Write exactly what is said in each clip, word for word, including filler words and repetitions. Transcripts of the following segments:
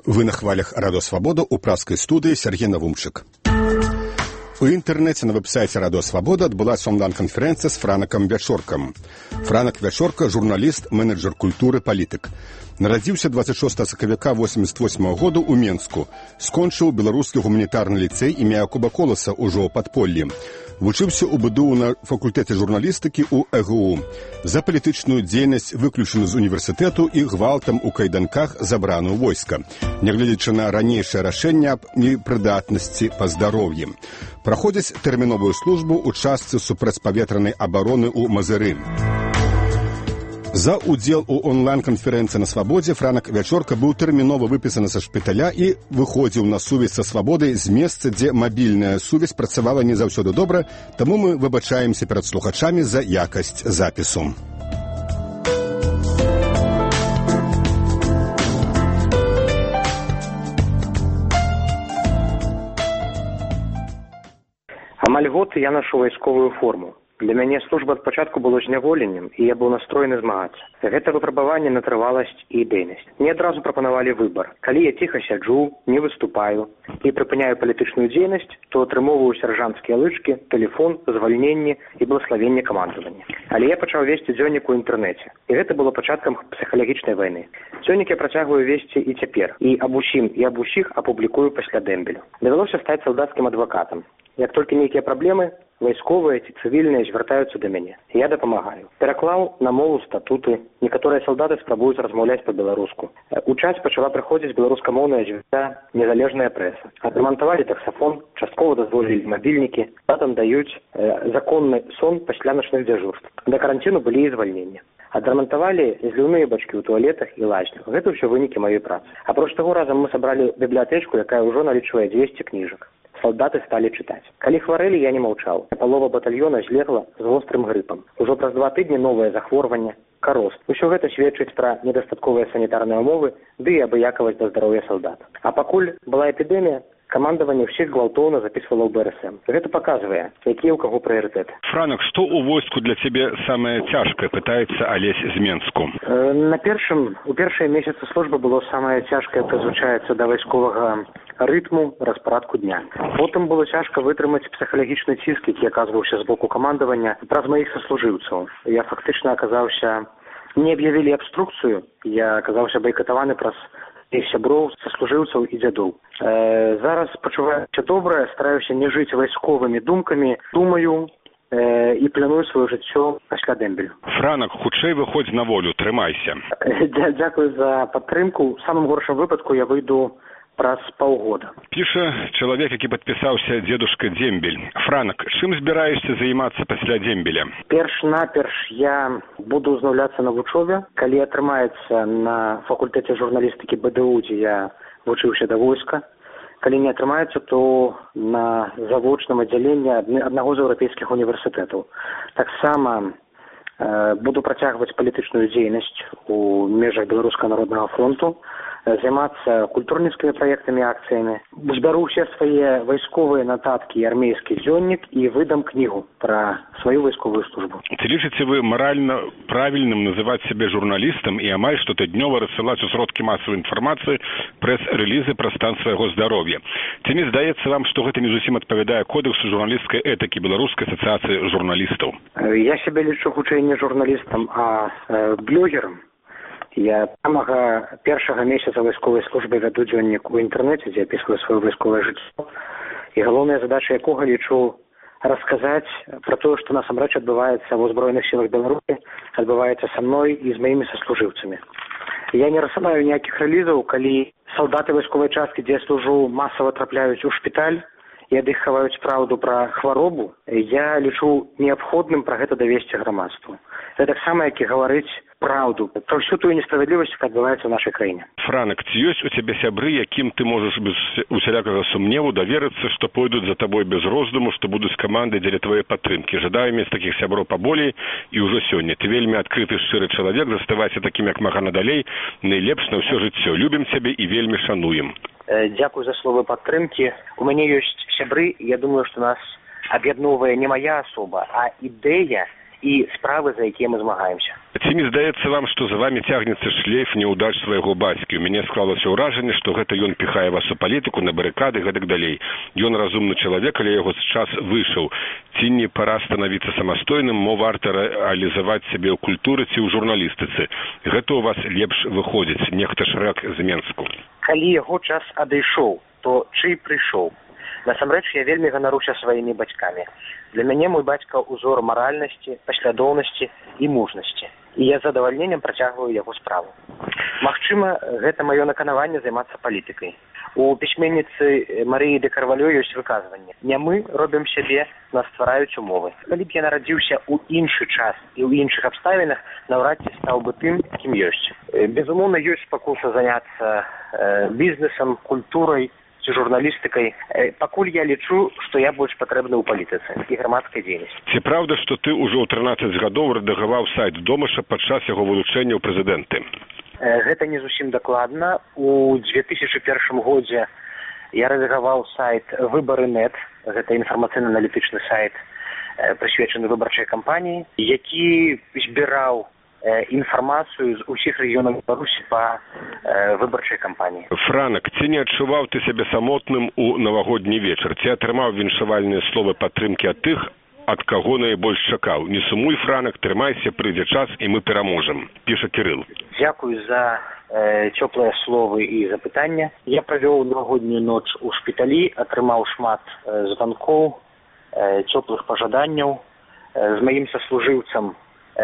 Вы на хвалях Радио Свобода у праскай студыі Сергей Навумчык. У інтэрнэце на вэб-сайце Радио Свобода адбылася онлайн-канферэнцыя з Франакам Вячоркам. Франак Вячорка – журналіст, менеджер культуры, палітык. Нарадзіўся дваццаць шостага сакавіка восемьдесят восьмага году ў Менску. Скончыў беларускі гуманітарны ліцэй імя Якуба Коласа ўжо ў падполлі. Вучыўся ў БДУ на факультэце журналістыкі ў ЭГУ. За палітычную дзейнасць выключаны з універсітэту і гвалтам у кайданках забраны ў войска, нягледзячы на ранейшае рашэнне аб непрыдатнасці па здароўі. Праходзіць тэрміновую службу ў частцы супрацьпаветранай абароны ў Мазыры. За удзел у онлайн-канферэнцыі на Свабодзе Франак Вячорка быў тэрмінова выпісаны са шпіталя і выходзіў на сувязь са Свабодай з месца, дзе мабільная сувязь працавала не заўсёды добра, таму мы выбачаемся перад слухачамі за якасць запісу. Амаль год я нашу вайсковую форму. Для мяне служба ад пачатку было зняволеннем, і я быў настроены змагацца. Гэта выпрабаванне на трываласць і ідэйнасць. Мне адразу прапанавалі выбар. Калі я ціха сяджу, не выступаю і прыпыняю палітычную дзейнасць, то атрымоўваю сяржанцкія лычкі, тэлефон, звальненне і благаславенне камандавання. Але я пачаў весці дзённік у інтэрнэце. І гэта было пачаткам псіхалагічнай вайны. Дзённік я працягваю весці і цяпер. І аб усім, і аб усіх апублікую пасля дэмбелю. Давялося стаць салдацкім адвакатам. Як толькі нейкія праблемы, вайсковыя ці цывільныя звяртаюцца да мяне. Я дапамагаю. Пераклаў на мову статуты. Некаторыя салдаты спрабуюць размаўляць па-беларуску. У час пачала прыходзіць беларускамоўная звязда, незалежная прэса. Адрамантавалі таксафон, часткова дазволілі мабільнікі, затым даюць э, законны сон пасля начных дзяжурств. Да каранціну былі і звальнення. Адрамантавалі зліўныя бачкі ў туалетах і лазнях. Гэта ўсё вынікі маёй працы. Апроч таго, разам мы сабралі бібліятэчку, якая ўжо налічвае дзвесце кніжак. Салдаты сталі чытаць. Калі хварэлі, я не маўчаў. Палова батальёна злегла з вострым грыпам. Ужо праз два тыдні новае захворванне, кароз. Усё гэта сведчыць пра недастатковыя санітарныя ўмовы ды і абыякавасць да здароўя салдат. А пакуль была эпідэмія, камандаванне ўсіх гвалтоўна запісвала ў БРСМ. Гэта паказвае, якія ў каго прыярытэты. Франак, што ў войску для цябе самае цяжкае, пытаецца Алесь з Менску? Э, на першым, у першыя месяцы службы было самае цяжкае прызвычаецца да вайсковага рытму, распарадку дня. Потым было цяжка вытрымаць псіхалагічны ціск, які аказваўся з боку камандавання праз маіх саслужыўцаў. Я фактычна аказаўся, не аб'явілі абструкцыю, я аказаўся байкатаваны праз іх сяброў, саслужыўцаў і дзядоў. Э, зараз пачуваюся добра, стараюся не жыць вайсковымі думкамі, думаю э, і планую сваё жыццё пасля дэмбелю. Франак, хутчэй выходзь на волю, трымайся. Дя- Дзякую за падтрымку. У самым горшым выпадку я выйду праз паўгода. Піша чалавек, які падпісаўся дзедушка Дзембель. Франак, чым збіраешся займацца пасля дзембеля? Перш-наперш я буду ўзнаўляцца на вучобе. Калі атрымаецца на факультэце журналістыкі БДУ, дзе я вучыўся да войска. Калі не атрымаецца, то на завочным аддзяленні аднаго з еўрапейскіх універсітэтаў. Таксама э, буду працягваць палітычную дзейнасць у межах Беларускага народнага фронту, займацца культурніцкімі праектамі, акцыямі. Збяру ўсе свае вайсковыя нататкі і армейскі дзённік і выдам кнігу пра сваю вайсковую службу. Ці лічыце вы маральна правільным называць сябе журналістам і амаль штотыднёва рассылаць у сродкі масавай інфармацыі прэс-рэлізы пра стан свайго здароўя? Ці не здаецца вам, што гэта не зусім адпавядае кодэксу журналісцкай этыкі Беларускай асацыяцыі журналістаў? Я сябе лічу хутчэй не журналістам, а э, блогерам. Я самага першага месяца вайсковай службы вяду дзённік у інтэрнэце, дзе апісваю сваё вайсковае жыццё. І галоўная задача якога лічу расказаць пра тое, што насамрэч адбываецца ва ўзброеных сілах Беларусі, адбываецца са мной і з маімі саслужыўцамі. Я не рассылаю ніякіх рэлізаў, калі салдаты вайсковай часткі, дзе я служу, масава трапляюць у шпіталь і ад іх хаваюць праўду пра хваробу. Я лічу неабходным пра гэта давесці грамадству. Гэта таксама, як і гаварыць праўду пра ўсю тую несправядлівасць, якая адбываецца ў нашай краіне. Франак, ці ёсць у цябе сябры, якім ты можаш без усялякага сумневу даверыцца, што пойдуць за табой без роздуму, што будуць камандай дзеля твае падтрымкі? Жадаю мець такіх сяброў паболей і ўжо сёння. Ты вельмі адкрыты, шчыры чалавек, заставайся такім, як мага надалей, найлепш на ўсё жыццё. Любім цябе і вельмі шануем. Дзякую за словы падтрымкі. У мяне ёсць сябры, я думаю, што нас аб'ядноўвае не мая асоба, а ідэя і справы, за якія мы змагаемся. Ці не здаецца вам, што за вами цягнецца шлейф няўдач свайго бацькі? У мяне склалася ўражанне, што гэта ён піхае вас у палітыку, на барыкады, гэтак далей. Ён разумны чалавек, але яго час выйшаў. Ці не пара станавіцца самастойным, мо варта рэалізаваць сябе ў культуры ці ў журналістыцы? Гэта у вас лепш выходзіць, нехта Шрэк з Менску. Калі яго час адышоў, то чый прыйшоў? Насамрэч, я вельмі ганаруся сваімі бацькамі. Для мяне мой бацька ўзор маральнасці, паслядоўнасці і мужнасці. І я з задавальненнем працягваю яго справу. Магчыма, гэта маё наканаванне займацца палітыкай. У пісьменніцы Марыі де Карвалё ёсць выказванне. Не мы робім сябе, нас ствараюць умовы. Калі б я нарадзіўся ў іншы час і ў іншых абставінах, наўрад ці стаў бы тым, кім ёсць. Безумоўна, ёсць спакуса заняцца э, бізнесам, культурай, журналістыкай. Пакуль я лічу, што я больш патрэбны ў палітыцы і грамадскай дзейнасці. Ці праўда, што ты ўжо ў трынаццаць гадоў рэдагаваў сайт Домаша падчас яго вылучэння ў прэзідэнты? Гэта не зусім дакладна. У дзве тысячы першым годзе я рэдагаваў сайт Выбары точка нет, гэта інфармацыйна-аналітычны сайт, прысвечаны выбарчай кампаніі, які збіраў інфармацыю з усіх рэгіёнаў Беларусі па э, выбарчай кампаніі. Франак, ці не адчуваў ты сябе самотным у навагодні вечар? Ці атрымаў віншавальныя словы падтрымкі ад тых, ад каго найбольш чакаў? Не сумуй, Франак, трымайся, прыйдзе час, і мы пераможам, піша Кірыл. Дзякуй за э, цёплыя словы і запытання. Я правёў навагоднюю ноч у шпіталі, атрымаў шмат э, званкоў, э, цёплых пажаданняў. Э, з маім саслужыўцам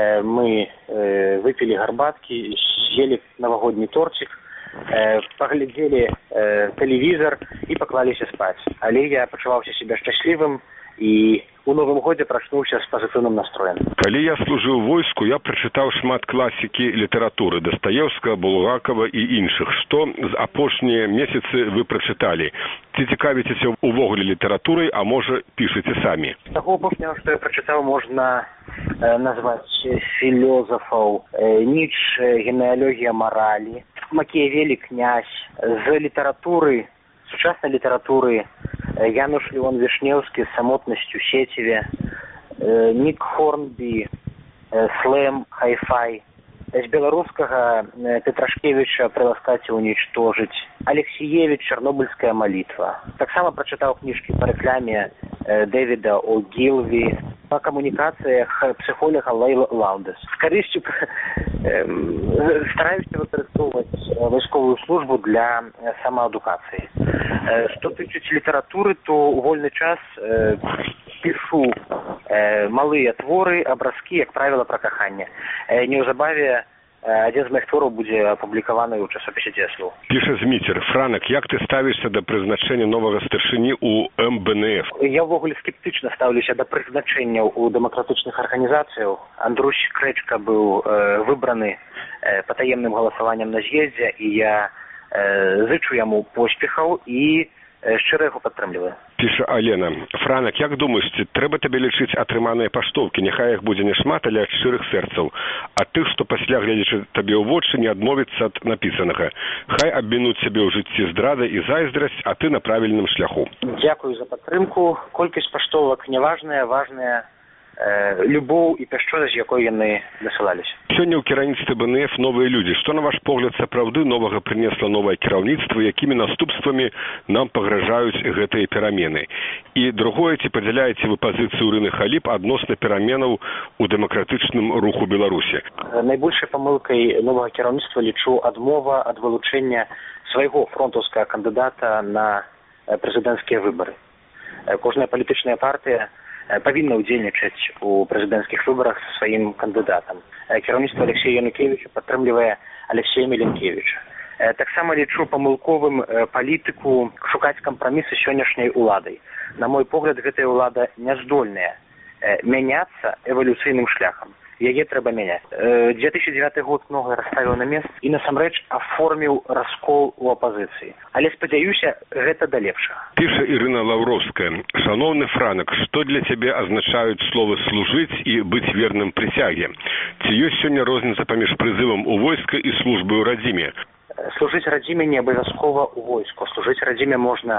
мы э, выпили гарбатки, съели новогодний тортик, э, поглядели э, телевизор и поклались спать. Але я почувался себя счастливым и у Новым годзе прачнуўся з пазітыўным настроем. Калі я служыў у войску, я прачытаў шмат класікі літаратуры Дастаеўскага, Булгакова і іншых. Што з апошнія месяцы вы прачыталі? Ці цікавіцеся увогуле літаратурай, а можа, пішыце самі? З таго апошняга, што я прачытаў, можна э, назваць філёзафаў э, Ніцшэ, генеалогія маралі, Макіявелі, князь. З літаратуры, сучаснай літаратуры Януш Леон Вішнеўскі з самотнасцю сеціве, Нік Хорнбі, Слэм, Хай-Фай. З беларускага Петрашкевіча «Прыласкаць і унічтожыць», Алексіевіч «Чарнобыльская малітва». Таксама прачытаў кніжкі па рэкламе Дэвіда О'Гілві, па камунікацыях псіхолога Лейлы Лаўдэс. З карысцю стараюся выкарыстоўваць вайсковую службу для самаадукацыі. Што тычыць літаратуры, то ў вольны час э, пішу э, малыя творы, абразкі, як правіла, пра каханне. Э, неўзабаве адзін з моих твораў будзе апублікаваны ў часопісе «Дзеслу». Піша Зміцер. Франак, як ты ставішся да прызначэння новага старшыні ў эм бэ эн эф? Я ўвогуле скептычна стаўлюся да прызначэнняў у дэмакратычных арганізацыяў. Андрусь Крэчка быў э, выбраны э, патаемным галасаваннем на з'ездзе, і я э, зычу яму поспехаў і шчыра яго падтрымліваю. Піша Алена. Франак, як думаеш, ці трэба табе лічыць атрыманыя паштоўкі? Няхай іх будзе не шмат, але ад шчырых сэрцаў. А тых, што пасля, гледзячы табе ў вочы, не адмовіцца ад напісанага. Хай абмінуць сябе ў жыцці здрада і зайздрасць, а ты на правільным шляху. Дзякую за падтрымку. Колькасць паштовак не важная, важная э, любоў і пяшчота, з якой яны дасылаліся. Сёння ў кіраўніцтве бэ эн эф новыя людзі. Што, на ваш погляд, сапраўды новага прынесла новае кіраўніцтва, якімі наступствамі нам пагражаюць гэтыя перамены? І другое, ці падзяляеце вы пазіцыю Ірыны Халіп адносна пераменаў у дэмакратычным руху Беларусі? Найбольшай памылкай новага кіраўніцтва лічу адмова ад вылучэння свайго фронтаўскага кандыдата на прэзідэнцкія выбары. Кожная палітычная партыя павінна ўдзельнічаць у прэзідэнцкіх выбарах са сваім кандыдатам. Кіраўніцтва Алексея Янукевіча падтрымлівае Алексея Меленкевіча. Таксама лічу памылковым палітыку шукаць кампрамісы сённяшняй уладай. На мой погляд, гэтая ўлада няздольная мяняцца эвалюцыйным шляхам. Яе трэба мяняць. дзве тысячы дзевяты год многае расставіў на месца і насамрэч аформіў раскол у апазіцыі. Але спадзяюся, гэта да лепшага. Піша Ірына Лаўроўская. Шаноўны Франак, што для цябе азначаюць словы «служыць» і «быць верным прысяге»? Ці ёсць сёння розніца паміж прызывам у войска і службай у радзіме? Служыць радзіме не абавязкова ў войску. Служыць радзіме можна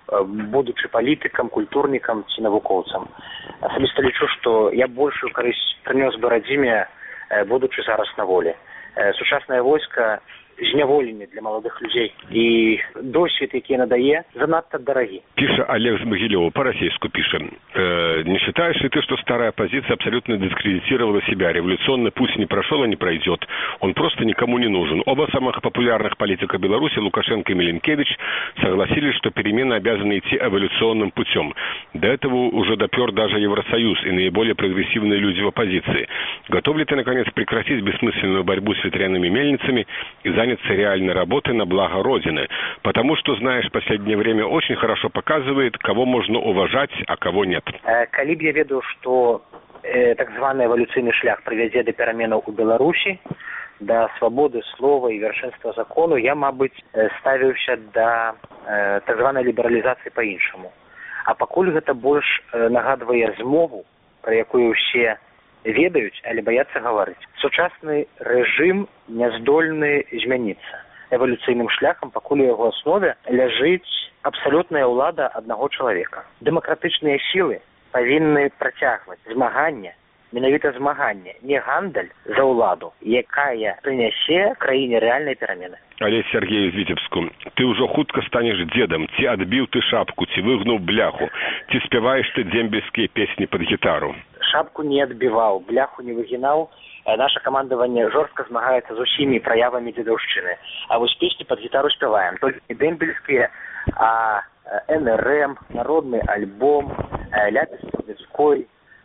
будучы палітыкам, культурнікам ці навукоўцам. Асабіста лічу, што я большую карысць прынёс бы радзіме, будучы зараз на волі. Сучаснае войска зняволенне для маладых людзей. И досвід, який надае, занадто дороги. Пише Олег Змогилев, по-российски пишет. Э, не считаешь ли ты, что старая оппозиция абсолютно дискредитировала себя? Революционно пусть не прошел и не пройдет. Он просто никому не нужен. Оба самых популярных политика Беларуси, Лукашенко и Миленкевич, согласились, что перемены обязаны идти эволюционным путем. До этого уже допер даже Евросоюз и наиболее прогрессивные люди в оппозиции. Готов ли ты, наконец, прекратить бессмысленную борьбу с ветряными мельницами и заняться реальной работой на благо Родины? Потому что, знаешь, последнее время очень хорошо показывает, кого можно уважать, а кого нет. Калі б я ведаў, што э, так званы эвалюцыйны шлях прывядзе да пераменаў у Беларусі, да свабоды слова і вяршэнства закону, я, мабыць, ставіўся да э, так званай лібералізацыі па-іншаму. А пакуль гэта больш э, нагадвае змову, пра якую ўсе ведаюць, але баяцца гаварыць. Сучасны рэжым не здольны змяніцца эвалюцыйным шляхам, пакуль у яго аснове ляжыць абсалютная ўлада аднаго чалавека. Дэмакратычныя сілы павінны працягваць змаганне, менавіта змаганне, не гандаль за ўладу, якая прынясе краіне рэальныя перамены. Олесь Сергею з Віцебску, ты ўжо хутка станеш дзедам, ці адбіў ты шапку, ці выгнуў бляху, ці спяваеш ты дзембельскія песні пад гітару? Шапку не адбіваў, бляху не выгінаў. Наша камандаванне жорстка змагаецца з усімі праявамі дзедаўшчыны. А вось песні пад гітару спяваем. Толькі не дэмбельскія, а эн эр эм, народны альбом, ляпіс Трубецкой,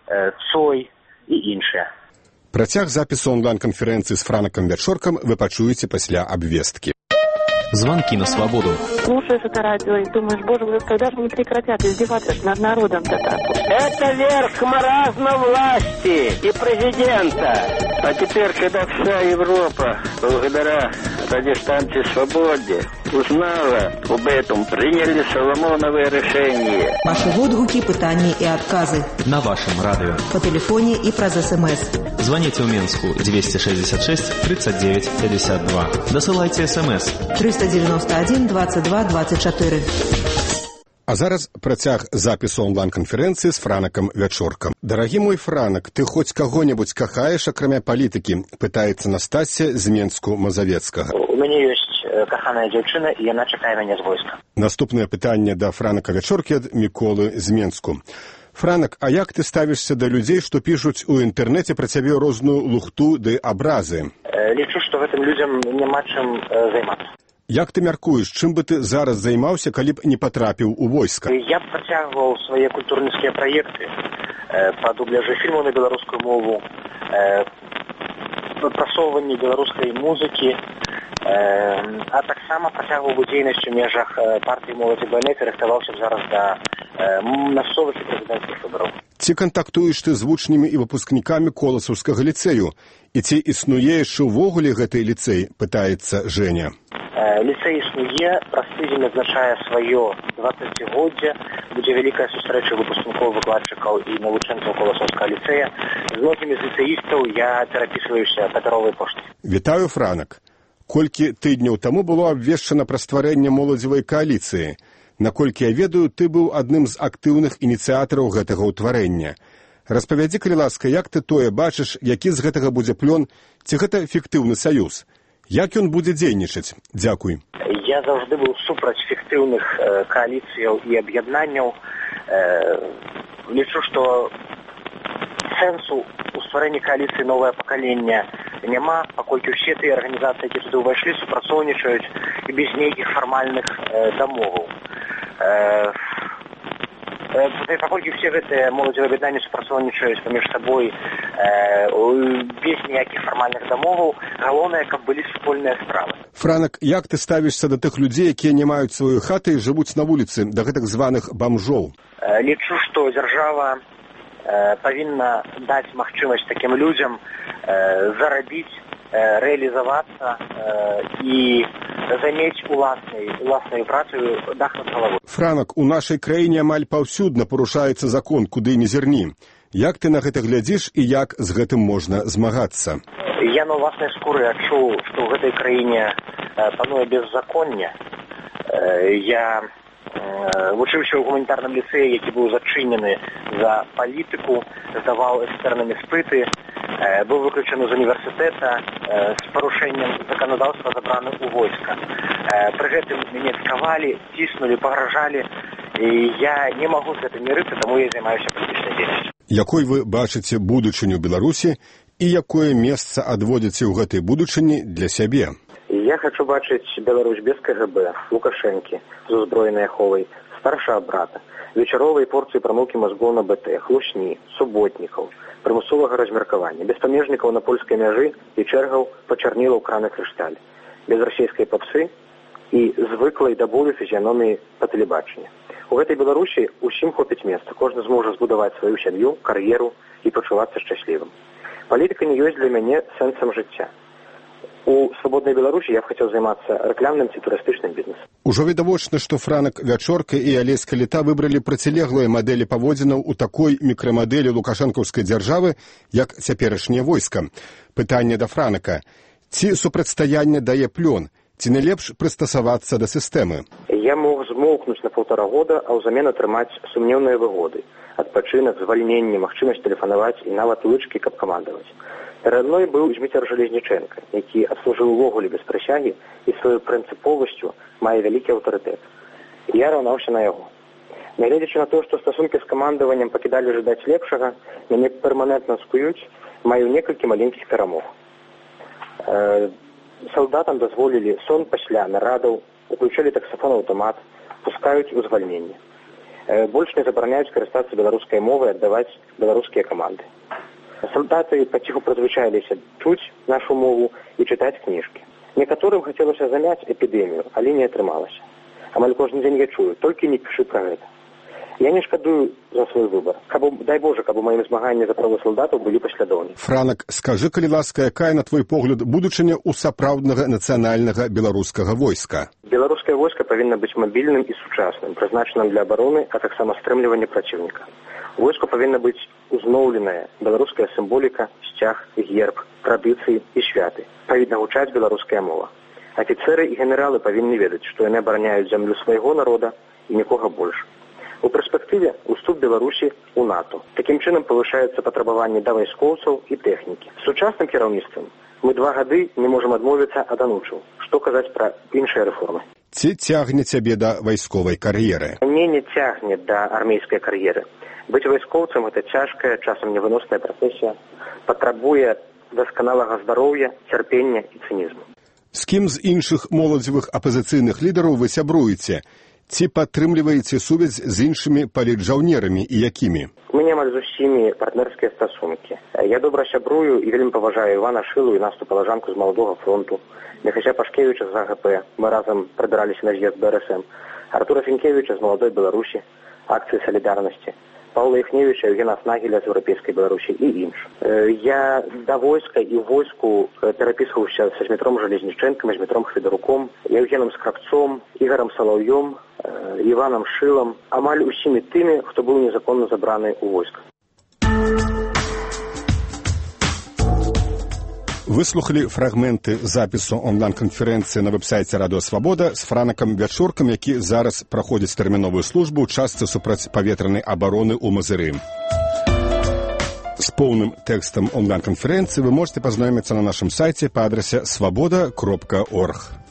Цой і іншыя. Працяг запісу онлайн-канферэнцыі з Франаком Вячоркам вы пачуеце пасля абвесткі. Звонки на свободу. Слушаешь это радио и думаешь, боже мой, когда же они прекратят издеваться над народом-то так? Это верх маразма власти и президента. А теперь, когда вся Европа, благодаря радиостанции «Свободе», узнала об этом, приняли Соломоновое решение. Ваши отгуки, пытания и отказы. На вашем радио. По телефоне и праз СМС. Звоните в Минску двести шестьдесят шесть тридцать девять пятьдесят два. Досылайте СМС. триста девяносто один двадцать два двадцать четыре. А зараз працяг запісу онлайн-канферэнцыі з Франаком Вячоркам. Дарагі мой Франак, ты хоць каго-небудзь кахаеш, акрамя палітыкі? Пытаецца Настасья з Менску Мазавецкага. У мяне ёсць каханая дзяўчына, і яна чакае мяне з войска. Наступнае пытанне да Франака Вячоркі ад Міколы з Менску. Франак, а як ты ставішся да людзей, што пішуць у інтэрнэце пра цябе розную лухту ды абразы? Лічу, што гэтым людзям няма чым займацца. Як ты мяркуеш, чым бы ты зараз займаўся, калі б не патрапіў у войска? Я б працягваў свае культурніцкія праекты па дубляжы фільмаў на беларускую мову, прасоўванні беларускай музыкі, а таксама працягваў бы дзейнасць у межах партыі моладзі БНС і рыхтаваўся б зараз да мясцовых і прэзідэнцкіх выбараў. Ці кантактуеш ты з вучнямі і выпускнікамі Коласаўскага ліцэю? І ці існуе яшчэ ўвогуле гэты ліцэй, пытаецца Жэня. Ліцэй існуе, праз тыдзень адзначае сваё дваццацігоддзе, будзе вялікая сустрэча выпускнікоў, выкладчыкаў і навучэнцаў Коласаўскага ліцэя. З многімі з ліцэістаў я перапісваюся папяровай поштай. Вітаю, Франак. Колькі тыдняў таму было абвешчана пра стварэнне моладзевай кааліцыі. Наколькі я ведаю, ты быў адным з актыўных ініцыятараў гэтага ўтварэння. Распавядзі, калі ласка, як ты тое бачыш, які з гэтага будзе плён, ці гэта фіктыўны саюз? Як ён будзе дзейнічаць? Дзякуй. Я заўжды быў супраць фіктыўных э, кааліцыяў і аб'яднанняў. Э, лічу, што сэнсу у стварэнні кааліцыі новае пакаленне няма, паколькі ўсе тыя арганізацыі, які туды ўвайшлі, супрацоўнічаюць і без нейкіх фармальных э, дамоваў. Э, э, паколькі ўсе гэтыя моладзевыя аб'яднанні супрацоўнічаюць паміж сабой э, без ніякіх фармальных дамоваў, галоўнае, каб былі супольныя справы. Франак, як ты ставішся да тых людзей, якія не маюць сваёй хаты і жывуць на вуліцы, да гэтых званых бамжоў? Э, лічу, што дзяржава э, павінна даць магчымасць такім людзям э, зарабіць, э, рэалізавацца э, і замець уласнай, уласнай працаю дах над галавой. Франак, у нашай краіне амаль паўсюдна парушаецца закон, куды ні зірні. Як ты на гэта глядзіш і як з гэтым можна змагацца? Я на ўласнай скуры адчуў, што ў гэтай краіне э, пануе беззаконне. Э, я Вучыўся ў гуманітарным ліцэі, які быў зачынены за палітыку, здаваў экстэрнымі спыты, быў выключаны з універсітэта, з парушэннем заканадаўства забраны ў войска. Пры гэтым мяне цкавалі, ціснулі, пагражалі, і я не магу з гэтым мірыцца, таму я займаюся палітычнай дзейнасцю. Якой вы бачыце будучыню Беларусі і якое месца адводзіце ў гэтай будучыні для сябе? Я хочу бачыць Беларусь без КГБ, Лукашэнкі з узброенай аховай, старшага брата, вечаровай порцыі прамыўкі мазгоў на БТ, хлусні, суботнікаў, прымусовага размеркавання, без памежнікаў на польскай мяжы і чэргаў пачарніла ў краны крышталь, без расійскай папсы і звыклай да болю фізіяноміі па тэлебачанні. У гэтай Беларусі ўсім хопіць месца, кожны зможа збудаваць сваю сям'ю, кар'еру і пачувацца шчаслівым. Палітыка не ёсць для мяне сэнсам жыцця. У свабоднай Беларусі я б хацеў займацца рэкламным ці турыстычным бізнесам. Ужо відавочна, што Франак Вячорка і Алесь Каліта выбралі процілеглыя мадэлі паводзінаў у такой мікрамадэлі лукашэнкаўскай дзяржавы, як цяперашняе войска. Пытанне да Франака. Ці супрацьстаянне дае плён? Ці не лепш прыстасавацца да сістэмы? Я мог змоўкнуць на паўтара года, а ўзамен атрымаць сумнеўныя выгоды. Адпачынак, звальненне, магчымасць тэлефанаваць і нават лычкі, каб камандаваць. Перад мной быў Зміцер Жалезнічэнка, які адслужыў увогуле без прысягі і сваёй прынцыповасцю мае вялікі аўтарытэт. Я раўнаўся на яго. Нягледзячы на то, што стасункі з камандаваннем пакідалі жадаць лепшага, мяне перманентна скуюць, маю некалькі маленькіх перамог. Э, салдатам дазволілі сон пасля нарадаў, уключалі таксафон-аўтамат, пускаюць у звальненне. Э, больш не забараняюць карыстацца беларускай мовай, аддаваць беларускія каманды. Салдаты паціху прызвычаіліся чуць нашу мову і чытаць кніжкі. Некаторым хацелася замяць эпідэмію, але не атрымалася. Амаль кожны дзень я чую, толькі не пішы пра гэта. Я не шкадую за свой выбар. Каб, дай Боже, каб у маім змаганні за правы салдатаў былі паслядоўнымі. Франак, скажы, калі ласка, якая, на твой погляд, будучыня ў сапраўднага нацыянальнага беларускага войска? Беларускае войска павінна быць мабільным і сучасным, прызначаным для абароны, а таксама стрымлівання праціўніка. Войску павінна быць узноўленая беларуская сімволіка, сцяг, герб, традыцыі і святы. Павінна гучаць беларуская мова. Афіцэры і генералы павінны ведаць, што яны абараняюць зямлю свайго народа і нікога больш. У перспектыве уступ Беларусі ў НАТО. Такім чынам павышаюцца патрабаванні да вайскоўцаў і тэхнікі. З сучасным кіраўніцтвам мы два гады не можам адмовіцца ад анучаў. Што казаць пра іншыя рэформы? Ці цягне цябе да вайсковай кар'еры? Мне не цягне да армейскай кар'еры. Быць вайскоўцам – гэта цяжкая, часам невыносная прафесія, патрабуе дасканалага здароўя, цярпення і цынізму. З кім з іншых моладзевых апазіцыйных лідараў вы сябруеце? Ці падтрымліваеце сувязь з іншымі палітжаўнерамі і якімі? У мяне амаль з усімі партнерскія стасункі. Я добра сябрую і вельмі паважаю Івана Шылу і Насту Палажанку з Маладога фронту, Михася Пашкевіча з АГП, мы разам прыбіраліся на з'езд БРСМ, Артура Фінкевіча з Маладой Беларусі, акцыі салідарнасці, Паўла Іхневіча, Евгена Снагеля з Еўрапейскай Беларусі і інш. Я да войска і войску перапісваўся са Змітром Жалезнічэнкам, Змітром Хведаруком, Евгеном Скрабцом, Ігарам Салаўём, Іванам Шылам, амаль усімі тымі, хто быў незаконна забраны ў войска. Выслухалі фрагменты запісу онлайн-канферэнцыі на вэб-сайце Радыё Свабода з Франакам Вячоркам, які зараз праходзіць тэрміновую службу ў частцы супрацьпаветранай абароны ў Мазыры. З поўным тэкстам онлайн-канферэнцыі вы можете пазнаёміцца на нашым сайце па адрасе свабода кропка орг.